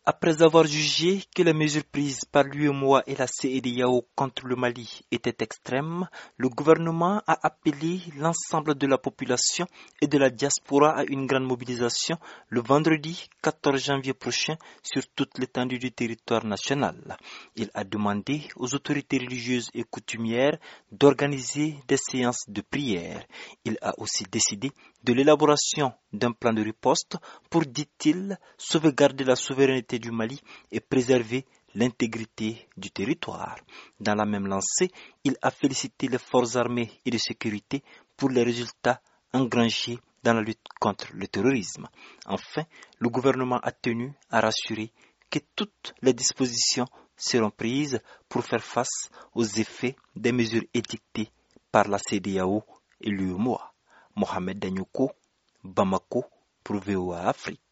Après avoir jugé que les mesures prises par l'UEMOA et la CEDEAO contre le Mali étaient extrêmes, le gouvernement a appelé l'ensemble de la population et de la diaspora à une grande mobilisation le vendredi 14 janvier prochain sur toute l'étendue du territoire national. Il a demandé aux autorités religieuses et coutumières d'organiser des séances de prière. Il a aussi décidé de l'élaboration d'un plan de riposte pour, dit-il, sauvegarder la souveraineté du Mali et préserver l'intégrité du territoire. Dans la même lancée, il a félicité les forces armées et de sécurité pour les résultats engrangés dans la lutte contre le terrorisme. Enfin, le gouvernement a tenu à rassurer que toutes les dispositions seront prises pour faire face aux effets des mesures édictées par la CEDEAO et l'UEMOA. Mohamed Danyoko, Bamako, pour VOA Afrique.